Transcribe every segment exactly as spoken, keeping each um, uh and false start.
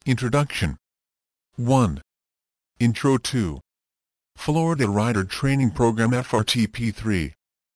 Introduction. one. Intro to Florida Rider Training Program F R T P three.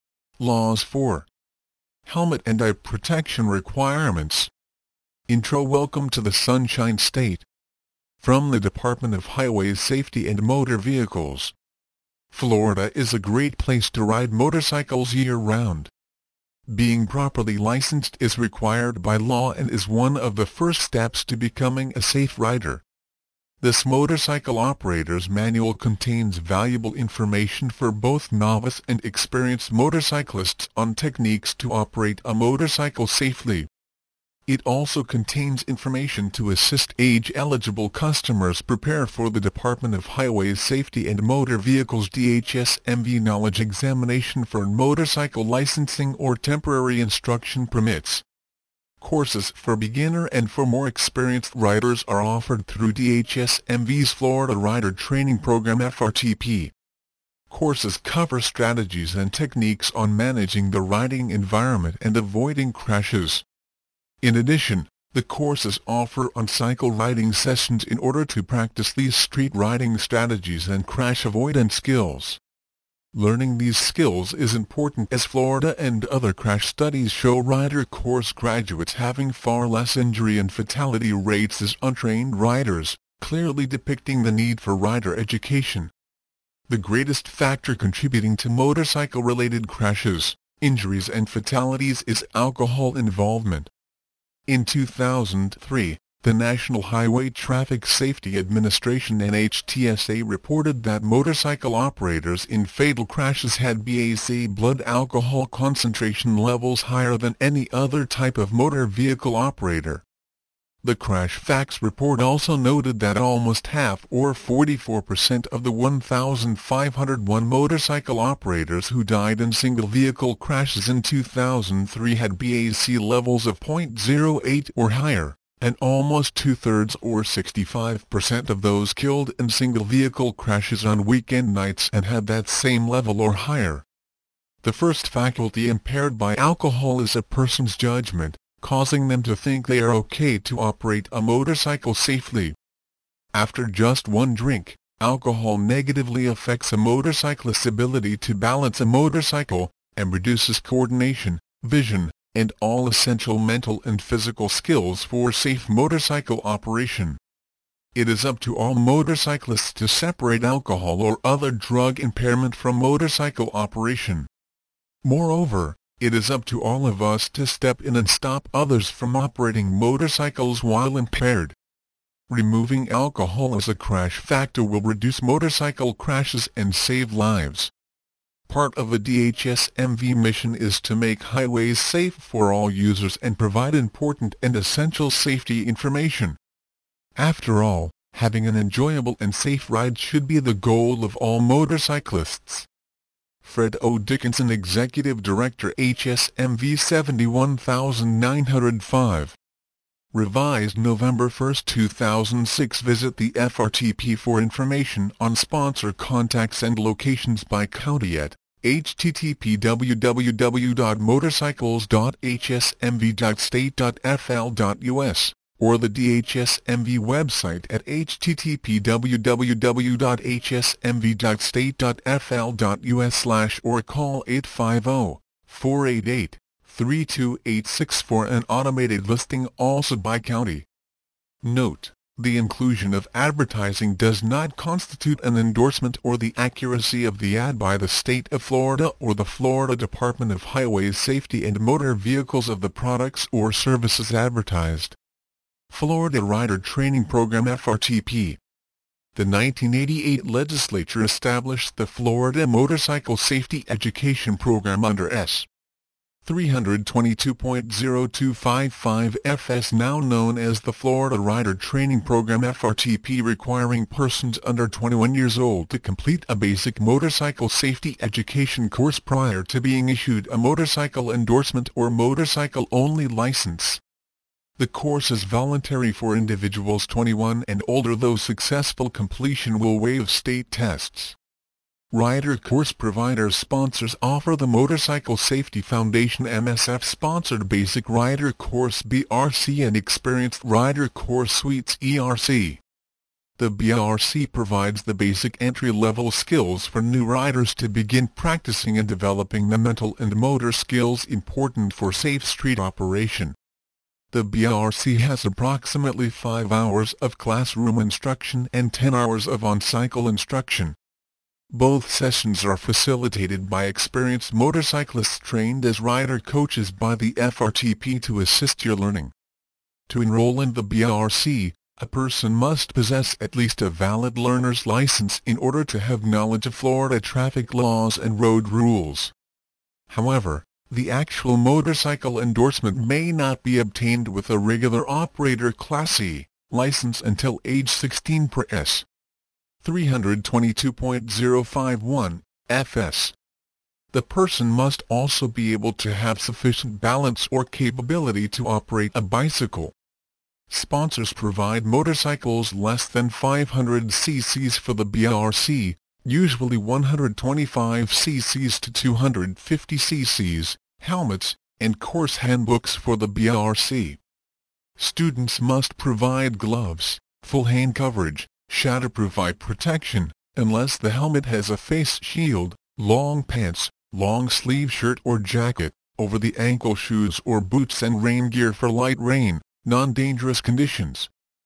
Laws for Helmet and Eye Protection Requirements. Intro. Welcome to the Sunshine State. From the Department of Highway Safety and Motor Vehicles. Florida is a great place to ride motorcycles year-round. Being properly licensed is required by law and is one of the first steps to becoming a safe rider. This motorcycle operator's manual contains valuable information for both novice and experienced motorcyclists on techniques to operate a motorcycle safely. It also contains information to assist age-eligible customers prepare for the Department of Highway Safety and Motor Vehicles D H S M V knowledge examination for motorcycle licensing or temporary instruction permits. Courses for beginner and for more experienced riders are offered through D H S M V's Florida Rider Training Program F R T P. Courses cover strategies and techniques on managing the riding environment and avoiding crashes. In addition, the courses offer on-cycle riding sessions in order to practice these street riding strategies and crash avoidance skills. Learning these skills is important as Florida and other crash studies show rider course graduates having far less injury and fatality rates as untrained riders, clearly depicting the need for rider education. The greatest factor contributing to motorcycle-related crashes, injuries and fatalities is alcohol involvement. In two thousand three, the National Highway Traffic Safety Administration N H T S A reported that motorcycle operators in fatal crashes had B A C blood alcohol concentration levels higher than any other type of motor vehicle operator. The Crash Facts report also noted that almost half or forty-four percent of the one thousand five hundred one motorcycle operators who died in single-vehicle crashes in two thousand three had B A C levels of zero point zero eight or higher, and almost two-thirds or sixty-five percent of those killed in single-vehicle crashes on weekend nights and had that same level or higher. The first faculty impaired by alcohol is a person's judgment, causing them to think they are okay to operate a motorcycle safely. After just one drink, alcohol negatively affects a motorcyclist's ability to balance a motorcycle, and reduces coordination, vision, and all essential mental and physical skills for safe motorcycle operation. It is up to all motorcyclists to separate alcohol or other drug impairment from motorcycle operation. Moreover, it is up to all of us to step in and stop others from operating motorcycles while impaired. Removing alcohol as a crash factor will reduce motorcycle crashes and save lives. Part of a D H S M V mission is to make highways safe for all users and provide important and essential safety information. After all, having an enjoyable and safe ride should be the goal of all motorcyclists. Fred O. Dickinson, Executive Director, H S M V seventy-one thousand nine hundred five. Revised November first two thousand six. Visit the F R T P for information on sponsor contacts and locations by county at h t t p w w w dot motorcycles dot h s m v dot state dot f l dot u s. or the D H S M V website at h t t p w w w dot h s m v dot state dot f l dot u s slash or call eight five zero, four eight eight, three two eight six for an automated listing also by county. Note: the inclusion of advertising does not constitute an endorsement or the accuracy of the ad by the State of Florida or the Florida Department of Highway Safety and Motor Vehicles of the products or services advertised. Florida Rider Training Program F R T P. The nineteen eighty-eight legislature established the Florida Motorcycle Safety Education Program under S. three twenty-two point oh two five five F S, now known as the Florida Rider Training Program F R T P, requiring persons under twenty-one years old to complete a basic motorcycle safety education course prior to being issued a motorcycle endorsement or motorcycle-only license. The course is voluntary for individuals twenty-one and older, though successful completion will waive state tests. Rider course providers sponsors offer the Motorcycle Safety Foundation M S F-sponsored Basic Rider Course B R C and Experienced Rider Course Suites E R C. The B R C provides the basic entry-level skills for new riders to begin practicing and developing the mental and motor skills important for safe street operation. The B R C has approximately five hours of classroom instruction and ten hours of on-cycle instruction. Both sessions are facilitated by experienced motorcyclists trained as rider coaches by the F R T P to assist your learning. To enroll in the B R C, a person must possess at least a valid learner's license in order to have knowledge of Florida traffic laws and road rules. However, the actual motorcycle endorsement may not be obtained with a regular operator Class E license until age sixteen per S. three twenty-two point oh five one, F S. The person must also be able to have sufficient balance or capability to operate a bicycle. Sponsors provide motorcycles less than five hundred c c's for the B R C, usually one hundred twenty-five c c's to two hundred fifty c c's, helmets, and course handbooks for the B R C. Students must provide gloves, full hand coverage, shatterproof eye protection, unless the helmet has a face shield, long pants, long sleeve shirt or jacket, over the ankle shoes or boots and rain gear for light rain, non-dangerous conditions.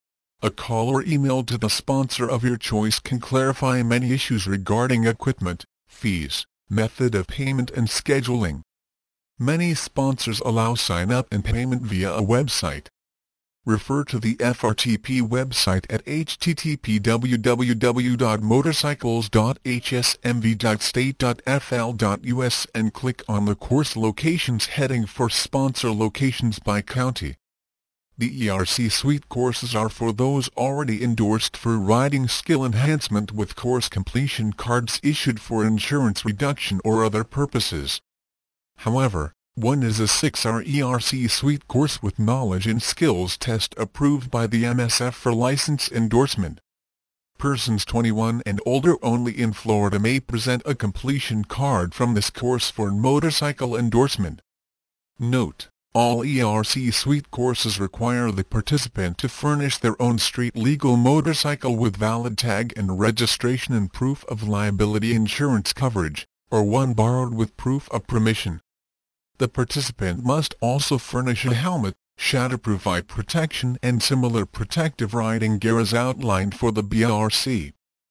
A call or email to the sponsor of your choice can clarify many issues regarding equipment, fees, method of payment and scheduling. Many sponsors allow sign-up and payment via a website. Refer to the F R T P website at h t t p w w w dot motorcycles dot h s m v dot state dot f l dot u s and click on the course locations heading for sponsor locations by county. The E R C Suite courses are for those already endorsed for riding skill enhancement with course completion cards issued for insurance reduction or other purposes. However, one is a six-hour E R C Suite course with knowledge and skills test approved by the M S F for license endorsement. Persons twenty-one and older only in Florida may present a completion card from this course for motorcycle endorsement. Note: all E R C Suite courses require the participant to furnish their own street-legal motorcycle with valid tag and registration and proof of liability insurance coverage, or one borrowed with proof of permission. The participant must also furnish a helmet, shatterproof eye protection and similar protective riding gear as outlined for the B R C.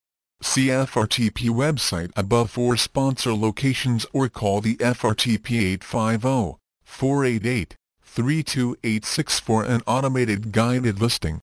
See F R T P website above for sponsor locations or call the F R T P eight five zero, four eight eight, three two eight six for an automated guided listing.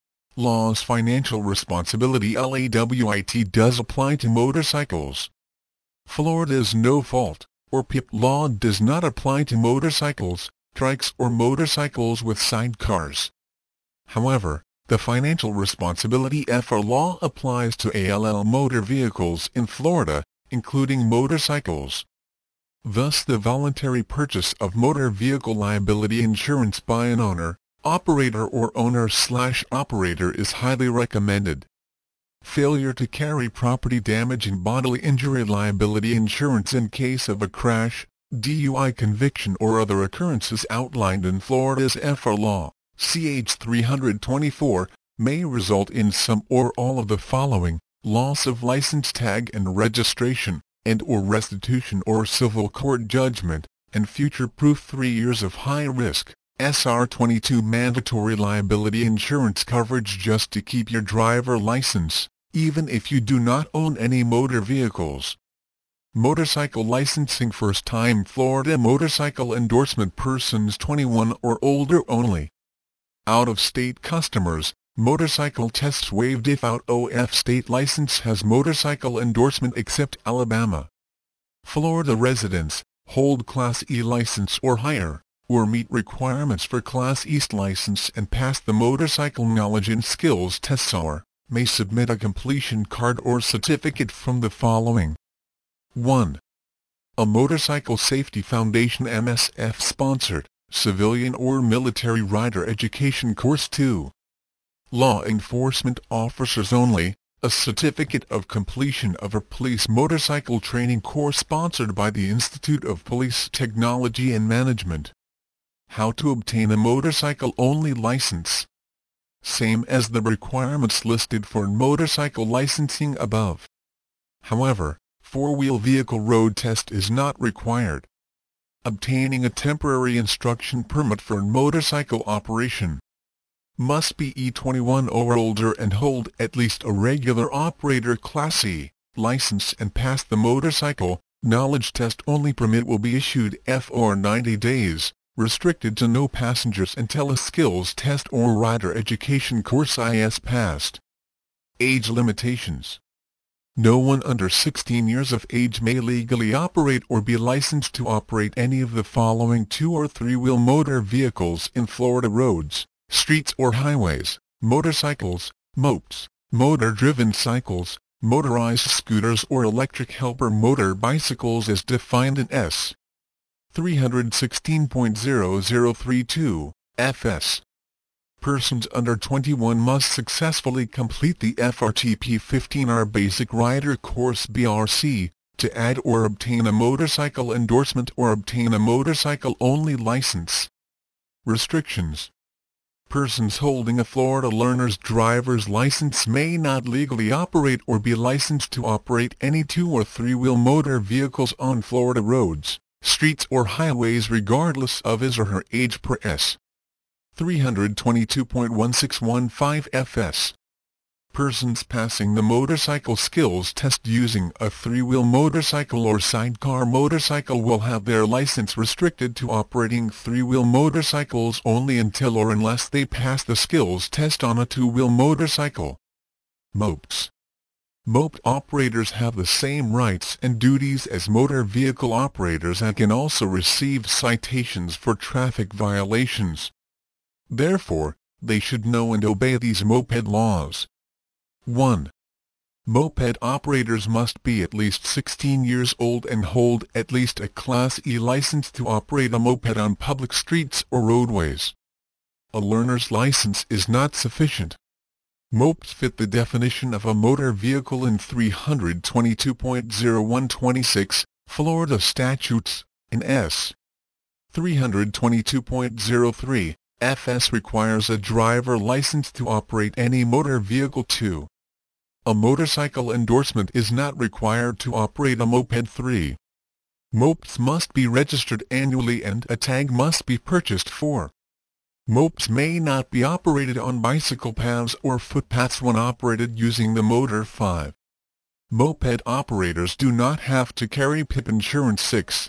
Laws: Financial responsibility L A W I T does apply to motorcycles. Florida's no-fault or P I P law does not apply to motorcycles, trikes or motorcycles with sidecars. However, the financial responsibility F R law applies to A L L motor vehicles in Florida, including motorcycles. Thus, the voluntary purchase of motor vehicle liability insurance by an owner, operator or owner-slash-operator is highly recommended. Failure to carry property damage and bodily injury liability insurance in case of a crash, D U I conviction or other occurrences outlined in Florida's F R law, C H three twenty-four, may result in some or all of the following: loss of license tag and registration, and or restitution or civil court judgment, and future proof three years of high risk, S R twenty-two mandatory liability insurance coverage just to keep your driver license, even if you do not own any motor vehicles. Motorcycle licensing: first-time Florida motorcycle endorsement, persons twenty-one or older only. Out-of-state customers, motorcycle tests waived if out of state license has motorcycle endorsement except Alabama. Florida residents, hold Class E license or higher, or meet requirements for Class East license and pass the motorcycle knowledge and skills tests or may submit a completion card or certificate from the following. one. A Motorcycle Safety Foundation M S F-sponsored, civilian or military rider education course. two. Law enforcement officers only, a certificate of completion of a police motorcycle training course sponsored by the Institute of Police Technology and Management. How to obtain a motorcycle-only license. Same as the requirements listed for motorcycle licensing above. However, four-wheel vehicle road test is not required. Obtaining a temporary instruction permit for motorcycle operation. Must be E twenty-one or older and hold at least a regular operator Class C license and pass the motorcycle knowledge test. Only permit will be issued for ninety days, restricted to no passengers until a skills test or rider education course is passed. Age limitations. No one under sixteen years of age may legally operate or be licensed to operate any of the following two or three-wheel motor vehicles in Florida roads, streets or highways: motorcycles, mopeds, motor-driven cycles, motorized scooters or electric helper motor bicycles as defined in S. three sixteen point zero zero three two, F S. Persons under twenty-one must successfully complete the F R T P fifteen R Basic Rider Course B R C, to add or obtain a motorcycle endorsement or obtain a motorcycle-only license. Restrictions. Persons holding a Florida learner's driver's license may not legally operate or be licensed to operate any two- or three-wheel motor vehicles on Florida roads, streets or highways regardless of his or her age per S. three twenty-two point one six one five F S. Persons passing the motorcycle skills test using a three-wheel motorcycle or sidecar motorcycle will have their license restricted to operating three-wheel motorcycles only until or unless they pass the skills test on a two-wheel motorcycle. Mopeds. Moped operators have the same rights and duties as motor vehicle operators and can also receive citations for traffic violations. Therefore, they should know and obey these moped laws. one. Moped operators must be at least sixteen years old and hold at least a Class E license to operate a moped on public streets or roadways. A learner's license is not sufficient. Mopeds fit the definition of a motor vehicle in three twenty-two point oh one twenty-six, Florida statutes, in S. three twenty-two point oh three. F S requires a driver license to operate any motor vehicle. two. A motorcycle endorsement is not required to operate a moped. three. Mopeds must be registered annually and a tag must be purchased for. Mopeds may not be operated on bicycle paths or footpaths when operated using the motor. five. Moped operators do not have to carry P I P insurance. six.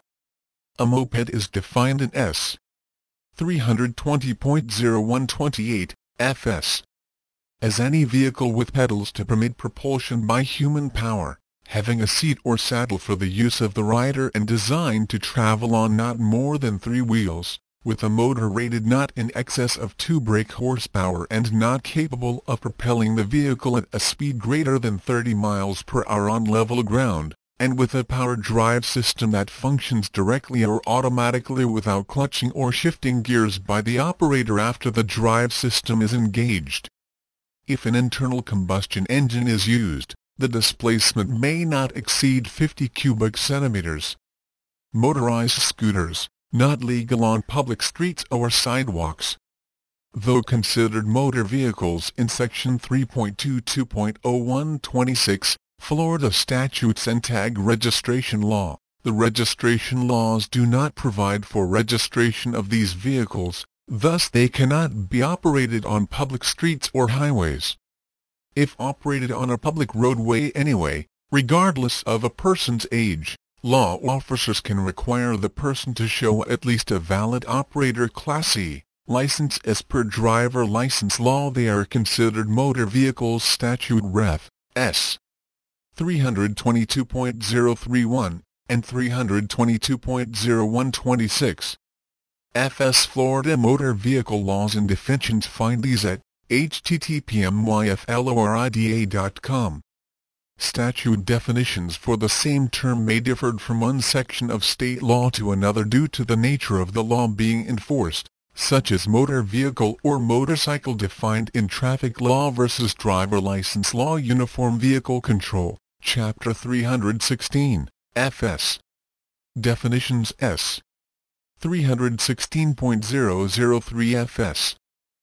A moped is defined in S. three twenty point oh one twenty-eight, F S. as any vehicle with pedals to permit propulsion by human power, having a seat or saddle for the use of the rider and designed to travel on not more than three wheels, with a motor rated not in excess of two brake horsepower and not capable of propelling the vehicle at a speed greater than thirty miles per hour on level ground, and with a power drive system that functions directly or automatically without clutching or shifting gears by the operator after the drive system is engaged. If an internal combustion engine is used, the displacement may not exceed fifty cubic centimeters. Motorized scooters, not legal on public streets or sidewalks. Though considered motor vehicles in Section three point two two point oh one twenty-six, Florida statutes and tag registration law, the registration laws do not provide for registration of these vehicles, thus they cannot be operated on public streets or highways. If operated on a public roadway anyway, regardless of a person's age, law officers can require the person to show at least a valid operator Class C license as per driver license law. They are considered motor vehicles. Statute Ref. S. three twenty-two point oh three one, and three twenty-two point oh one twenty-six. F S Florida Motor Vehicle Laws and Definitions. Find these at h t t p m y f lorida dot com. Statute definitions for the same term may differ from one section of state law to another due to the nature of the law being enforced, such as motor vehicle or motorcycle defined in Traffic Law versus Driver License Law. Uniform Vehicle Control, Chapter three hundred sixteen, F S. Definitions S. three hundred sixteen point zero zero three F S.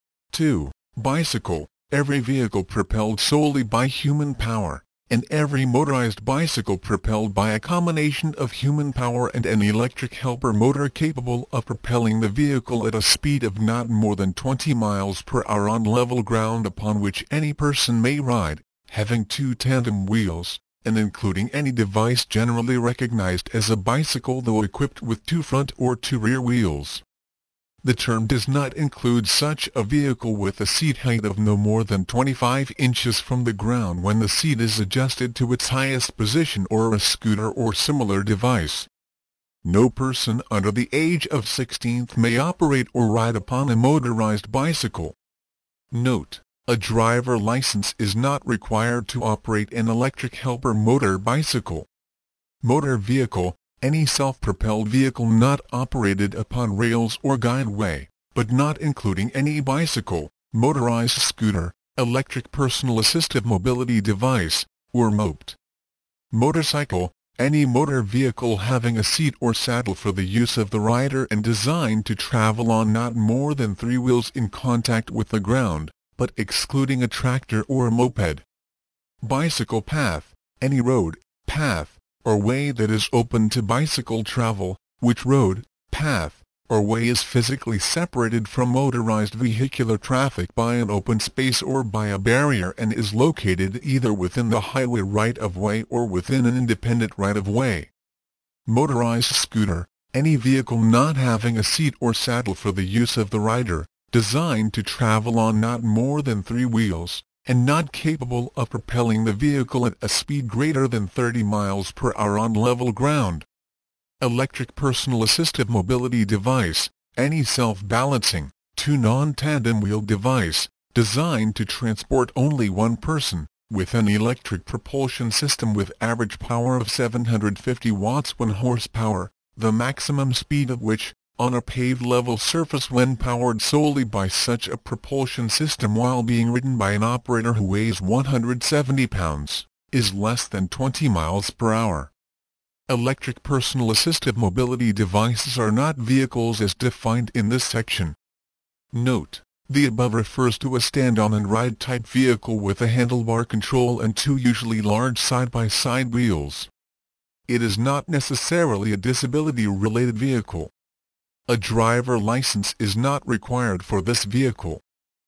two. Bicycle, every vehicle propelled solely by human power, and every motorized bicycle propelled by a combination of human power and an electric helper motor capable of propelling the vehicle at a speed of not more than twenty miles per hour on level ground upon which any person may ride, having two tandem wheels, and including any device generally recognized as a bicycle though equipped with two front or two rear wheels. The term does not include such a vehicle with a seat height of no more than twenty-five inches from the ground when the seat is adjusted to its highest position, or a scooter or similar device. No person under the age of sixteen may operate or ride upon a motorized bicycle. Note: a driver license is not required to operate an electric helper motor bicycle. Motor vehicle, any self-propelled vehicle not operated upon rails or guideway, but not including any bicycle, motorized scooter, electric personal assistive mobility device, or moped. Motorcycle, any motor vehicle having a seat or saddle for the use of the rider and designed to travel on not more than three wheels in contact with the ground, but excluding a tractor or a moped. Bicycle path, any road, path, or way that is open to bicycle travel, which road, path, or way is physically separated from motorized vehicular traffic by an open space or by a barrier and is located either within the highway right-of-way or within an independent right-of-way. Motorized scooter, any vehicle not having a seat or saddle for the use of the rider, designed to travel on not more than three wheels, and not capable of propelling the vehicle at a speed greater than thirty miles per hour on level ground. Electric personal assistive mobility device, any self-balancing, two non-tandem wheel device, designed to transport only one person, with an electric propulsion system with average power of seven hundred fifty watts one horsepower, the maximum speed of which, on a paved level surface when powered solely by such a propulsion system while being ridden by an operator who weighs one hundred seventy pounds, is less than twenty miles per hour. Electric personal assistive mobility devices are not vehicles as defined in this section. Note: the above refers to a stand-on-and-ride type vehicle with a handlebar control and two usually large side-by-side wheels. It is not necessarily a disability-related vehicle. A driver license is not required for this vehicle.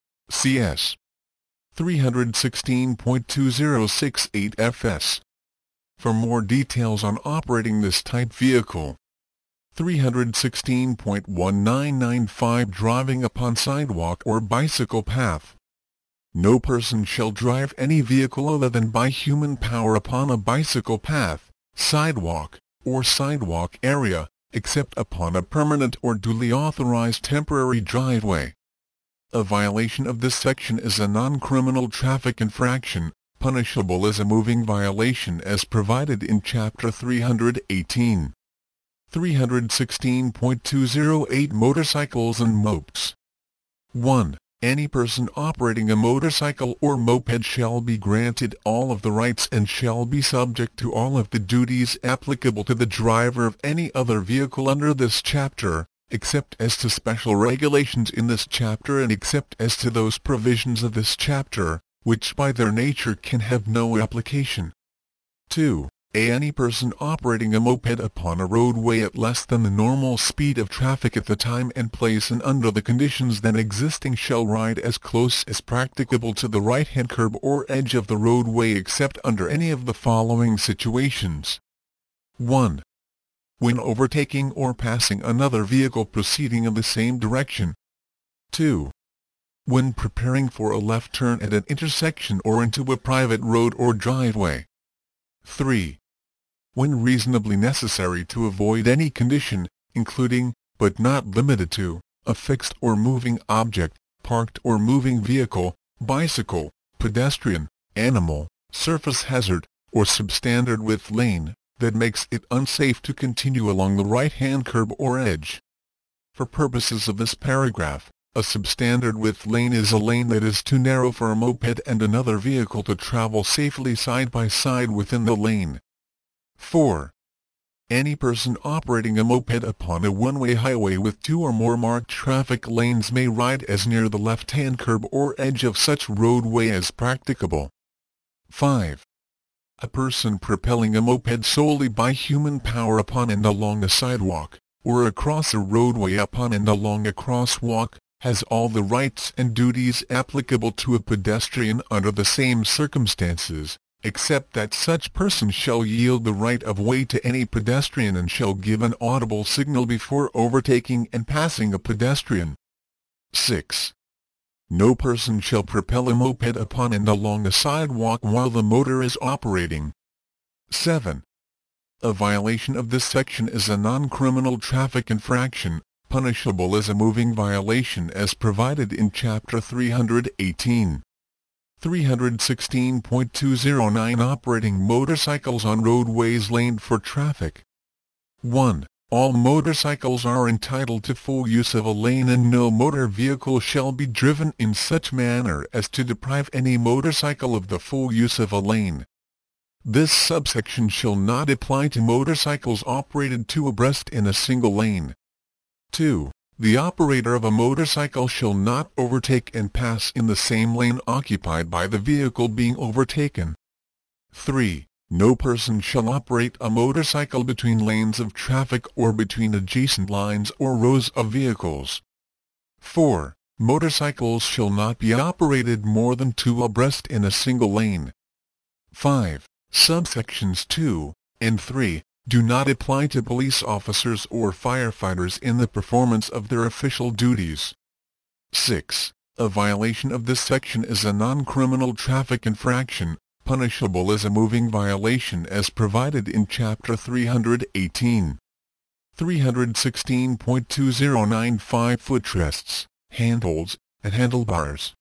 C S three hundred sixteen point two zero six eight F S. For more details on operating this type vehicle. three hundred sixteen point one nine nine five Driving upon sidewalk or bicycle path. No person shall drive any vehicle other than by human power upon a bicycle path, sidewalk, or sidewalk area, except upon a permanent or duly authorized temporary driveway. A violation of this section is a non-criminal traffic infraction, punishable as a moving violation as provided in Chapter three hundred eighteen. three hundred sixteen point two zero eight Motorcycles and Mopes. one. Any person operating a motorcycle or moped shall be granted all of the rights and shall be subject to all of the duties applicable to the driver of any other vehicle under this chapter, except as to special regulations in this chapter and except as to those provisions of this chapter, which by their nature can have no application. two. Any person operating a moped upon a roadway at less than the normal speed of traffic at the time and place and under the conditions then existing shall ride as close as practicable to the right-hand curb or edge of the roadway except under any of the following situations. one. When overtaking or passing another vehicle proceeding in the same direction. two. When preparing for a left turn at an intersection or into a private road or driveway. three. When reasonably necessary to avoid any condition, including, but not limited to, a fixed or moving object, parked or moving vehicle, bicycle, pedestrian, animal, surface hazard, or substandard width lane, that makes it unsafe to continue along the right-hand curb or edge. For purposes of this paragraph, a substandard width lane is a lane that is too narrow for a moped and another vehicle to travel safely side by side within the lane. four. Any person operating a moped upon a one-way highway with two or more marked traffic lanes may ride as near the left-hand curb or edge of such roadway as practicable. five. A person propelling a moped solely by human power upon and along a sidewalk, or across a roadway upon and along a crosswalk, has all the rights and duties applicable to a pedestrian under the same circumstances, except that such person shall yield the right of way to any pedestrian and shall give an audible signal before overtaking and passing a pedestrian. six. No person shall propel a moped upon and along a sidewalk while the motor is operating. seven. A violation of this section is a non-criminal traffic infraction, punishable as a moving violation as provided in Chapter three hundred eighteen. three hundred sixteen point two oh nine Operating motorcycles on roadways laned for traffic. one. All motorcycles are entitled to full use of a lane and no motor vehicle shall be driven in such manner as to deprive any motorcycle of the full use of a lane. This subsection shall not apply to motorcycles operated two abreast in a single lane. two. The operator of a motorcycle shall not overtake and pass in the same lane occupied by the vehicle being overtaken. three. No person shall operate a motorcycle between lanes of traffic or between adjacent lines or rows of vehicles. four. Motorcycles shall not be operated more than two abreast in a single lane. five. Subsections two and three do not apply to police officers or firefighters in the performance of their official duties. six. A violation of this section is a non-criminal traffic infraction, punishable as a moving violation as provided in Chapter three hundred eighteen. three hundred sixteen point two oh nine Footrests, handholds, and handlebars.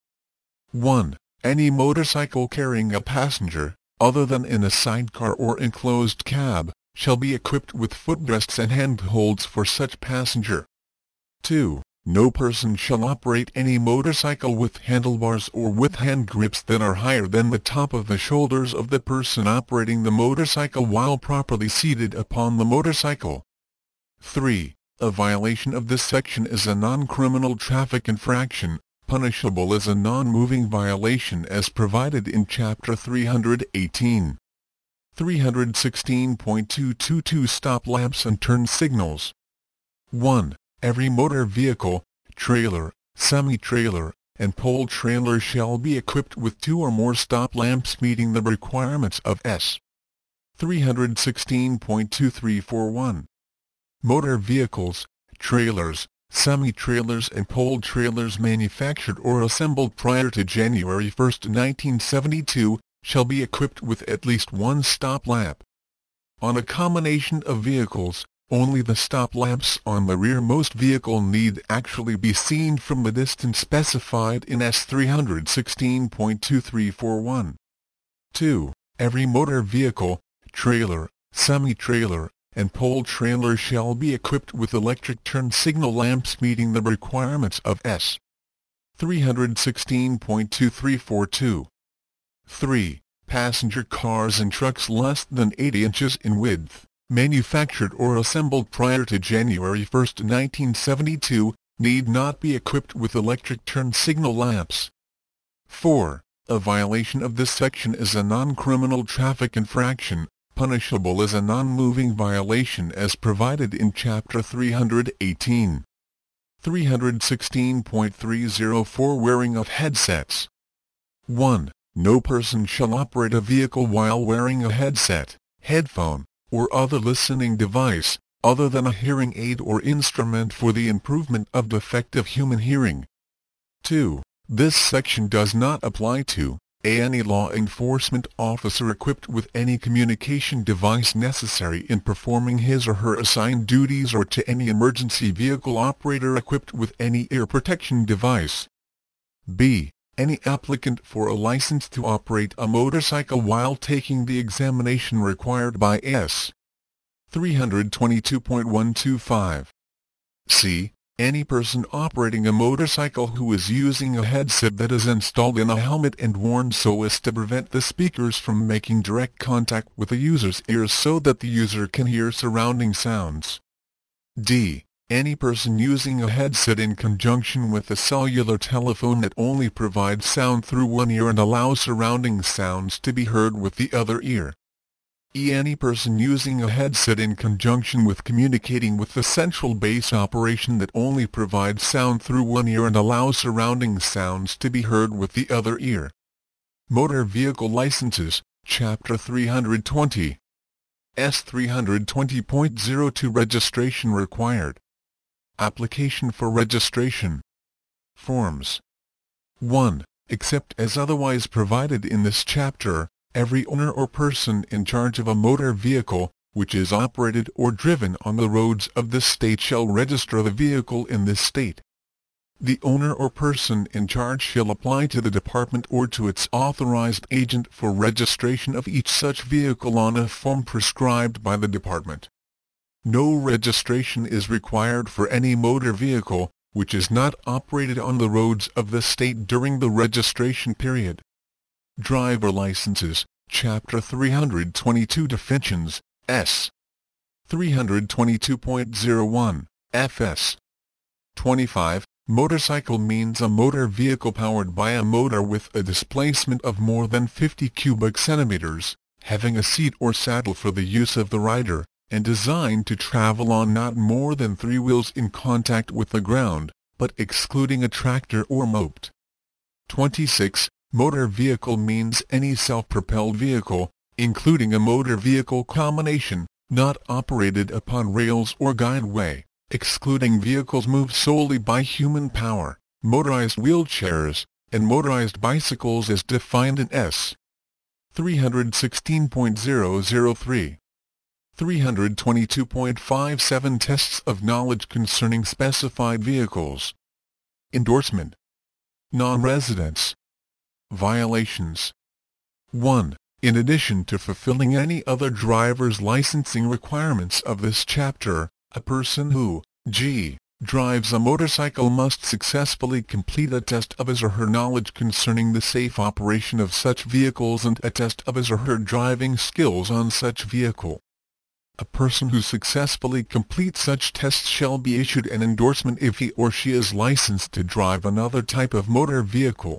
one. Any motorcycle carrying a passenger, other than in a sidecar or enclosed cab, shall be equipped with footrests and handholds for such passenger. two. No person shall operate any motorcycle with handlebars or with hand grips that are higher than the top of the shoulders of the person operating the motorcycle while properly seated upon the motorcycle. three. A violation of this section is a non-criminal traffic infraction, punishable as a non-moving violation as provided in Chapter three hundred eighteen. three hundred sixteen point two two two Stop lamps and turn signals. one. Every motor vehicle, trailer, semi-trailer, and pole trailer shall be equipped with two or more stop lamps meeting the requirements of S. three hundred sixteen point two three four one. Motor vehicles, trailers, semi-trailers and pole trailers manufactured or assembled prior to January first, nineteen seventy-two, shall be equipped with at least one stop lamp. On a combination of vehicles, only the stop lamps on the rearmost vehicle need actually be seen from the distance specified in S three hundred sixteen point two three four one. two. Every motor vehicle, trailer, semi-trailer, and pole trailer shall be equipped with electric turn signal lamps meeting the requirements of S. three hundred sixteen point two three four two. three. Passenger cars and trucks less than eighty inches in width, manufactured or assembled prior to January first, nineteen seventy-two, need not be equipped with electric turn signal lamps. four. A violation of this section is a non-criminal traffic infraction, punishable as a non-moving violation as provided in Chapter three hundred eighteen. three hundred sixteen point three oh four Wearing of headsets. one. No person shall operate a vehicle while wearing a headset, headphone, or other listening device, other than a hearing aid or instrument for the improvement of defective human hearing. two. This section does not apply to a. Any law enforcement officer equipped with any communication device necessary in performing his or her assigned duties, or to any emergency vehicle operator equipped with any ear protection device. b. Any applicant for a license to operate a motorcycle while taking the examination required by S. three hundred twenty-two point one two five. c. Any person operating a motorcycle who is using a headset that is installed in a helmet and worn so as to prevent the speakers from making direct contact with the user's ears so that the user can hear surrounding sounds. D. Any person using a headset in conjunction with a cellular telephone that only provides sound through one ear and allows surrounding sounds to be heard with the other ear. E. Any person using a headset in conjunction with communicating with the central base operation that only provides sound through one ear and allows surrounding sounds to be heard with the other ear. Motor Vehicle Licenses, Chapter three hundred twenty. S three twenty point oh two Registration required. Application for registration. Forms. one. Except as otherwise provided in this chapter, every owner or person in charge of a motor vehicle, which is operated or driven on the roads of this state shall register the vehicle in this state. The owner or person in charge shall apply to the department or to its authorized agent for registration of each such vehicle on a form prescribed by the department. No registration is required for any motor vehicle, which is not operated on the roads of the state during the registration period. Driver Licenses, Chapter three hundred twenty-two Definitions, S. three twenty-two point oh one, F S. twenty-five. Motorcycle means a motor vehicle powered by a motor with a displacement of more than fifty cubic centimeters, having a seat or saddle for the use of the rider, and designed to travel on not more than three wheels in contact with the ground, but excluding a tractor or moped. twenty-six. Motor vehicle means any self-propelled vehicle, including a motor vehicle combination, not operated upon rails or guideway, excluding vehicles moved solely by human power, motorized wheelchairs, and motorized bicycles as defined in S. three sixteen point oh oh three. three twenty-two point five seven Tests of knowledge concerning specified vehicles. Endorsement. Non-residents. Violations. one. In addition to fulfilling any other driver's licensing requirements of this chapter, a person who, G, drives a motorcycle must successfully complete a test of his or her knowledge concerning the safe operation of such vehicles and a test of his or her driving skills on such vehicle. A person who successfully completes such tests shall be issued an endorsement if he or she is licensed to drive another type of motor vehicle.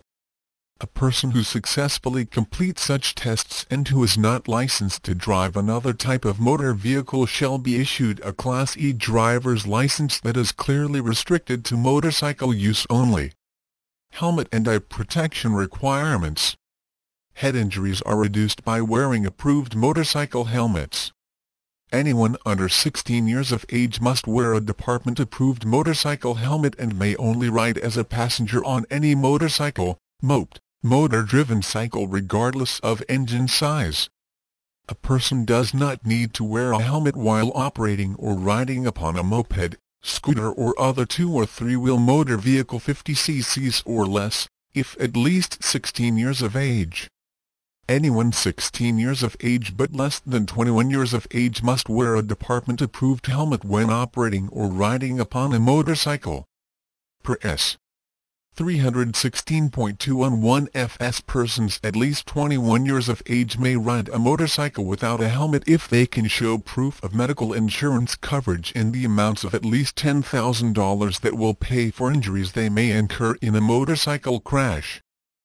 A person who successfully completes such tests and who is not licensed to drive another type of motor vehicle shall be issued a Class E driver's license that is clearly restricted to motorcycle use only. Helmet and eye protection requirements. Head injuries are reduced by wearing approved motorcycle helmets. Anyone under sixteen years of age must wear a department-approved motorcycle helmet and may only ride as a passenger on any motorcycle, moped, motor-driven cycle regardless of engine size. A person does not need to wear a helmet while operating or riding upon a moped, scooter or other two- or three-wheel motor vehicle fifty c c or less, if at least sixteen years of age. Anyone sixteen years of age but less than twenty-one years of age must wear a department-approved helmet when operating or riding upon a motorcycle. Per S. three sixteen point two one one F S Persons at least twenty-one years of age may ride a motorcycle without a helmet if they can show proof of medical insurance coverage in the amounts of at least ten thousand dollars that will pay for injuries they may incur in a motorcycle crash.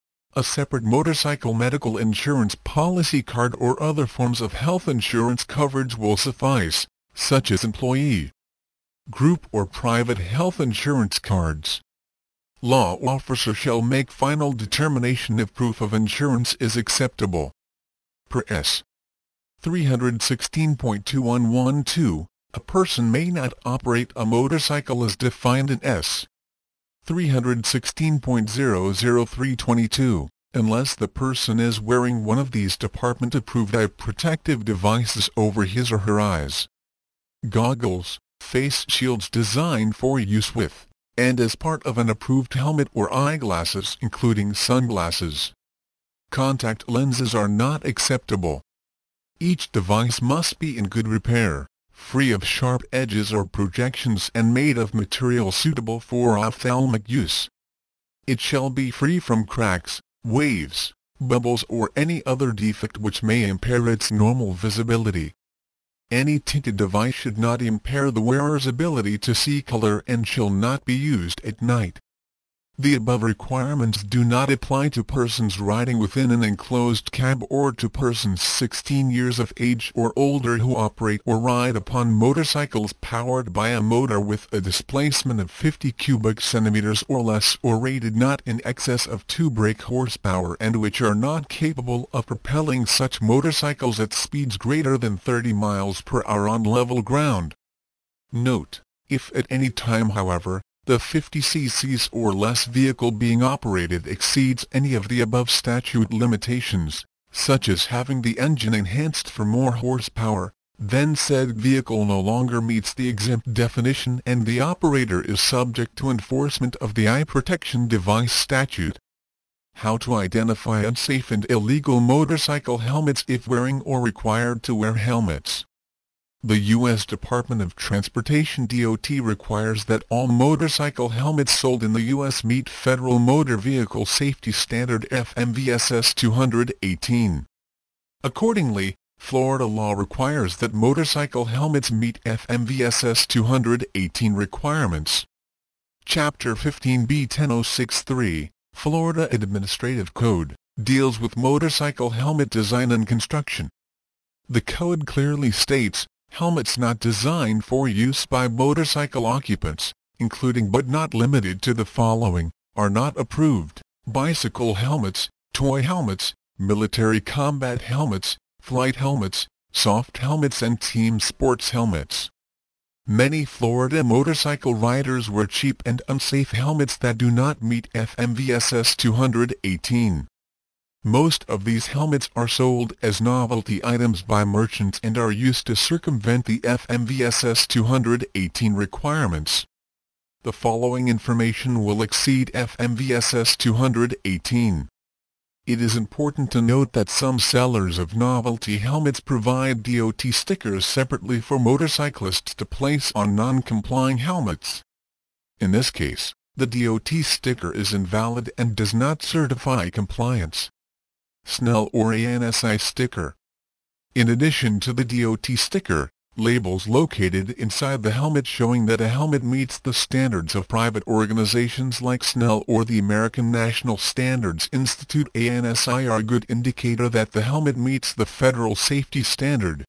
A separate motorcycle medical insurance policy card or other forms of health insurance coverage will suffice, such as employee, group or private health insurance cards. Law officer shall make final determination if proof of insurance is acceptable. Per S. three sixteen point two one one two, a person may not operate a motorcycle as defined in S. three sixteen point oh oh three twenty-two, unless the person is wearing one of these department-approved eye protective devices over his or her eyes. Goggles, face shields designed for use with, and as part of an approved helmet or eyeglasses including sunglasses. Contact lenses are not acceptable. Each device must be in good repair, free of sharp edges or projections and made of material suitable for ophthalmic use. It shall be free from cracks, waves, bubbles or any other defect which may impair its normal visibility. Any tinted device should not impair the wearer's ability to see color and shall not be used at night. The above requirements do not apply to persons riding within an enclosed cab or to persons sixteen years of age or older who operate or ride upon motorcycles powered by a motor with a displacement of fifty cubic centimeters or less or rated not in excess of two brake horsepower and which are not capable of propelling such motorcycles at speeds greater than thirty miles per hour on level ground. Note: if at any time, however, the fifty c c or less vehicle being operated exceeds any of the above statute limitations, such as having the engine enhanced for more horsepower, then said vehicle no longer meets the exempt definition and the operator is subject to enforcement of the Eye Protection Device Statute. How to identify unsafe and illegal motorcycle helmets if wearing or required to wear helmets. The U S Department of Transportation D O T requires that all motorcycle helmets sold in the U S meet Federal Motor Vehicle Safety Standard F M V S S two eighteen. Accordingly, Florida law requires that motorcycle helmets meet F M V S S two eighteen requirements. Chapter fifteen B ten oh six three, Florida Administrative Code, deals with motorcycle helmet design and construction. The code clearly states, helmets not designed for use by motorcycle occupants, including but not limited to the following, are not approved: bicycle helmets, toy helmets, military combat helmets, flight helmets, soft helmets and team sports helmets. Many Florida motorcycle riders wear cheap and unsafe helmets that do not meet F M V S S two eighteen. Most of these helmets are sold as novelty items by merchants and are used to circumvent the F M V S S two eighteen requirements. The following information will exceed F M V S S two eighteen. It is important to note that some sellers of novelty helmets provide D O T stickers separately for motorcyclists to place on non-complying helmets. In this case, the D O T sticker is invalid and does not certify compliance. Snell or A N S I sticker. In addition to the D O T sticker, labels located inside the helmet showing that a helmet meets the standards of private organizations like Snell or the American National Standards Institute A N S I are a good indicator that the helmet meets the federal safety standard.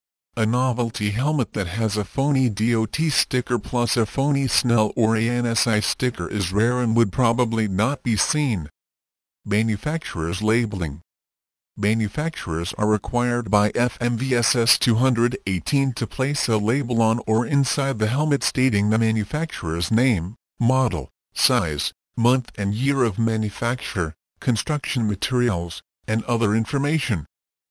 A novelty helmet that has a phony D O T sticker plus a phony Snell or A N S I sticker is rare and would probably not be seen. Manufacturer's labeling. Manufacturers are required by F M V S S two eighteen to place a label on or inside the helmet stating the manufacturer's name, model, size, month and year of manufacture, construction materials, and other information.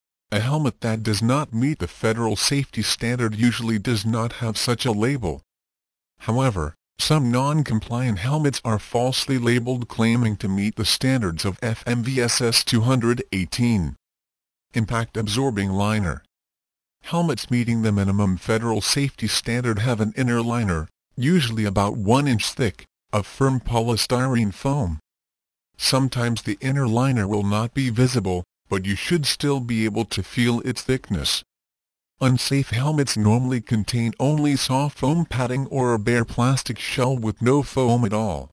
A helmet that does not meet the federal safety standard usually does not have such a label. However, some non-compliant helmets are falsely labeled claiming to meet the standards of F M V S S two eighteen. Impact-absorbing liner. Helmets meeting the minimum federal safety standard have an inner liner, usually about one inch thick, of firm polystyrene foam. Sometimes the inner liner will not be visible, but you should still be able to feel its thickness. Unsafe helmets normally contain only soft foam padding or a bare plastic shell with no foam at all.